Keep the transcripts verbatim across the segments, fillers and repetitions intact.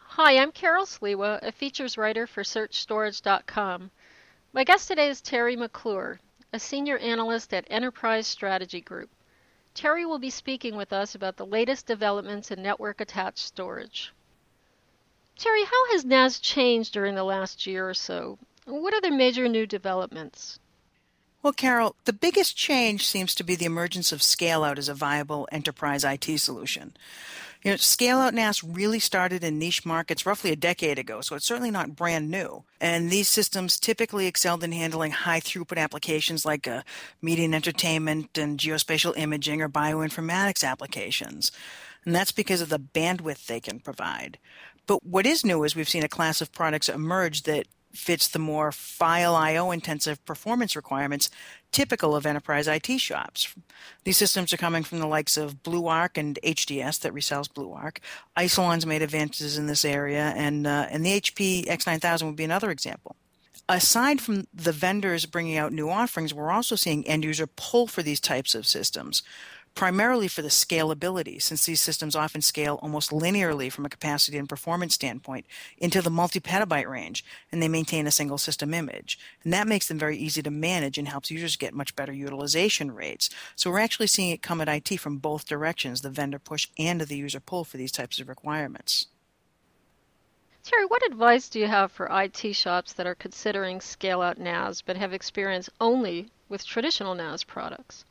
Hi, I'm Carol Sliwa, a features writer for search storage dot com. My guest today is Terry McClure, a senior analyst at Enterprise Strategy Group. Terry will be speaking with us about the latest developments in network-attached storage. Terry, how has N A S changed during the last year or so? What are the major new developments? Well, Carol, the biggest change seems to be the emergence of scale-out as a viable enterprise I T solution. You know, scale-out N A S really started in niche markets roughly a decade ago, so it's certainly not brand new. And these systems typically excelled in handling high-throughput applications like uh, media and entertainment and geospatial imaging or bioinformatics applications. And that's because of the bandwidth they can provide. But what is new is we've seen a class of products emerge that fits the more file I O intensive performance requirements typical of enterprise I T shops. These systems are coming from the likes of BlueArc and H D S that resells BlueArc. Isilon's made advances in this area, and uh, and the H P X nine thousand would be another example. Aside from the vendors bringing out new offerings, we're also seeing end user pull for these types of systems, primarily for the scalability, since these systems often scale almost linearly from a capacity and performance standpoint into the multi-petabyte range, and they maintain a single system image. And that makes them very easy to manage and helps users get much better utilization rates. So we're actually seeing it come at I T from both directions, the vendor push and the user pull for these types of requirements. Terry, what advice do you have for I T shops that are considering scale-out N A S but have experience only with traditional N A S products?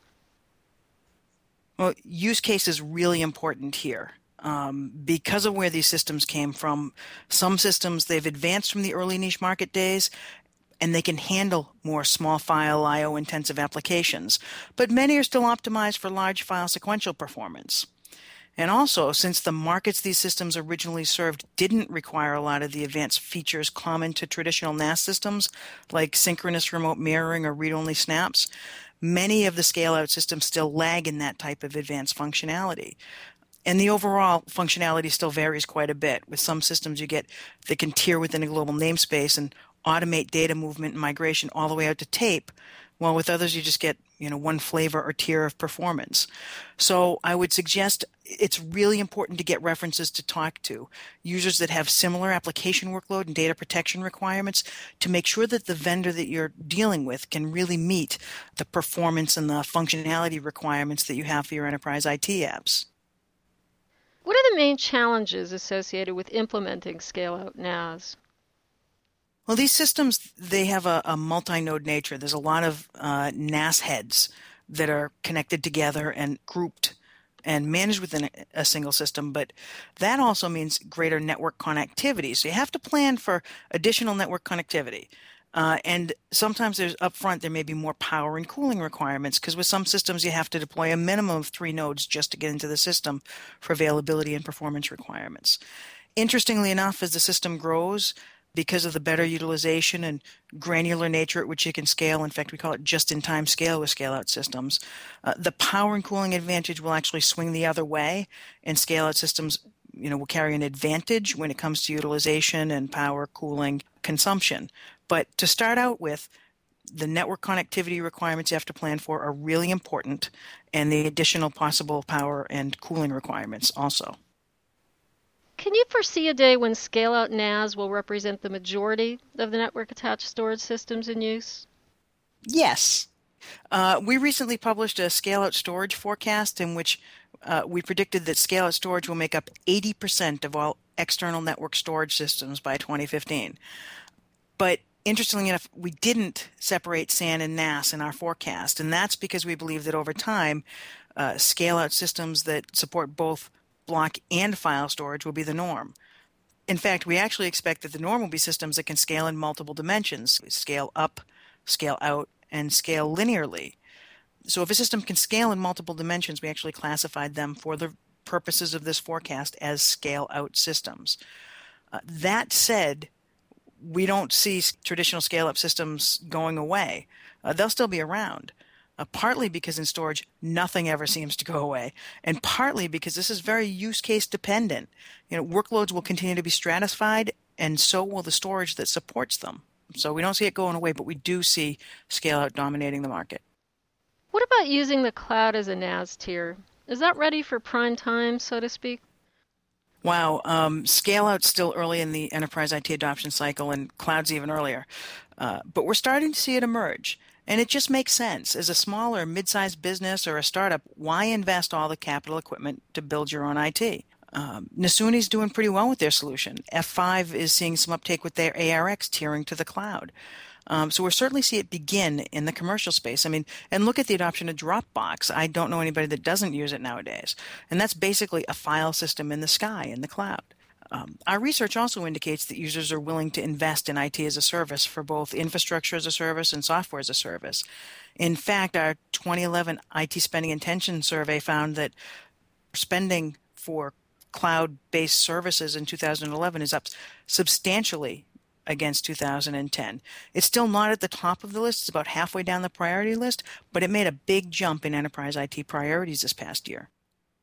Well, use case is really important here. Um, because of where these systems came from, some systems, they've advanced from the early niche market days, and they can handle more small file I O intensive applications, but many are still optimized for large file sequential performance. And also, since the markets these systems originally served didn't require a lot of the advanced features common to traditional N A S systems, like synchronous remote mirroring or read-only snaps, many of the scale-out systems still lag in that type of advanced functionality. And the overall functionality still varies quite a bit. With some systems you get that can tier within a global namespace and automate data movement and migration all the way out to tape, while with others you just get, you know, one flavor or tier of performance. So I would suggest it's really important to get references to talk to users that have similar application workload and data protection requirements to make sure that the vendor that you're dealing with can really meet the performance and the functionality requirements that you have for your enterprise I T apps. What are the main challenges associated with implementing scale-out N A S? Well, these systems, they have a, a multi-node nature. There's a lot of uh, N A S heads that are connected together and grouped and managed within a, a single system, but that also means greater network connectivity. So you have to plan for additional network connectivity. Uh, and sometimes there's upfront, there may be more power and cooling requirements because with some systems you have to deploy a minimum of three nodes just to get into the system for availability and performance requirements. Interestingly enough, as the system grows, because of the better utilization and granular nature at which you can scale, in fact, we call it just-in-time scale with scale-out systems, uh, the power and cooling advantage will actually swing the other way, and scale-out systems, you know, will carry an advantage when it comes to utilization and power, cooling, consumption. But to start out with, the network connectivity requirements you have to plan for are really important, and the additional possible power and cooling requirements also. Can you foresee a day when scale-out N A S will represent the majority of the network-attached storage systems in use? Yes. Uh, we recently published a scale-out storage forecast in which uh, we predicted that scale-out storage will make up eighty percent of all external network storage systems by twenty fifteen. But interestingly enough, we didn't separate S A N and N A S in our forecast, and that's because we believe that over time, uh, scale-out systems that support both block and file storage will be the norm. In fact, we actually expect that the norm will be systems that can scale in multiple dimensions, scale up, scale out, and scale linearly. So if a system can scale in multiple dimensions, we actually classified them for the purposes of this forecast as scale-out systems. Uh, that said, we don't see traditional scale-up systems going away. Uh, they'll still be around. Uh, partly because in storage, nothing ever seems to go away, and partly because this is very use case dependent. You know, workloads will continue to be stratified, and so will the storage that supports them. So we don't see it going away, but we do see scale out dominating the market. What about using the cloud as a N A S tier? Is that ready for prime time, so to speak? Wow, um, scale out's still early in the enterprise I T adoption cycle, and cloud's even earlier. Uh, but we're starting to see it emerge. And it just makes sense. As a small or mid-sized business or a startup, why invest all the capital equipment to build your own I T? Um, Nasuni's doing pretty well with their solution. F five is seeing some uptake with their A R X tiering to the cloud. Um, so we're certainly see it begin in the commercial space. I mean, and look at the adoption of Dropbox. I don't know anybody that doesn't use it nowadays. And that's basically a file system in the sky, in the cloud. Um, our research also indicates that users are willing to invest in I T as a service for both infrastructure as a service and software as a service. In fact, our twenty eleven I T spending intention survey found that spending for cloud-based services in two thousand eleven is up substantially against two thousand ten. It's still not at the top of the list. It's about halfway down the priority list, but it made a big jump in enterprise I T priorities this past year.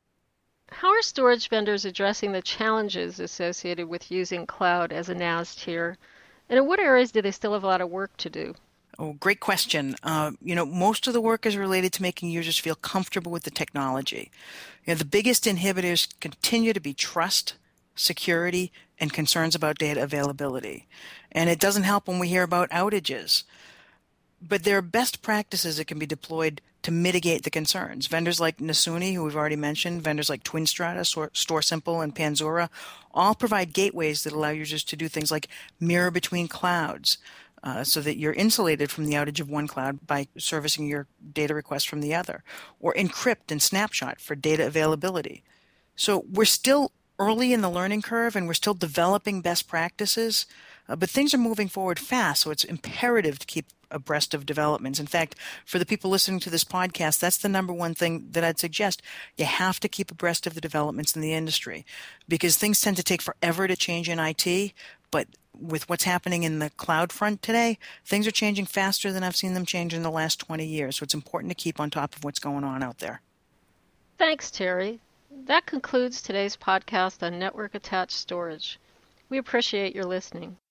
How are storage vendors addressing the challenges associated with using cloud as a N A S tier? And in what areas do they still have a lot of work to do? Oh, great question. Uh, you know, most of the work is related to making users feel comfortable with the technology. You know, the biggest inhibitors continue to be trust, security, and concerns about data availability. And it doesn't help when we hear about outages. But there are best practices that can be deployed to mitigate the concerns. Vendors like Nasuni, who we've already mentioned, vendors like TwinStrata, StoreSimple, and Panzura all provide gateways that allow users to do things like mirror between clouds, Uh, so that you're insulated from the outage of one cloud by servicing your data requests from the other, or encrypt and snapshot for data availability. So we're still early in the learning curve and we're still developing best practices, uh, but things are moving forward fast, so it's imperative to keep abreast of developments. In fact, for the people listening to this podcast, that's the number one thing that I'd suggest. You have to keep abreast of the developments in the industry because things tend to take forever to change in I T, but with what's happening in the cloud front today, things are changing faster than I've seen them change in the last twenty years. So it's important to keep on top of what's going on out there. Thanks, Terry. That concludes today's podcast on network attached storage. We appreciate your listening.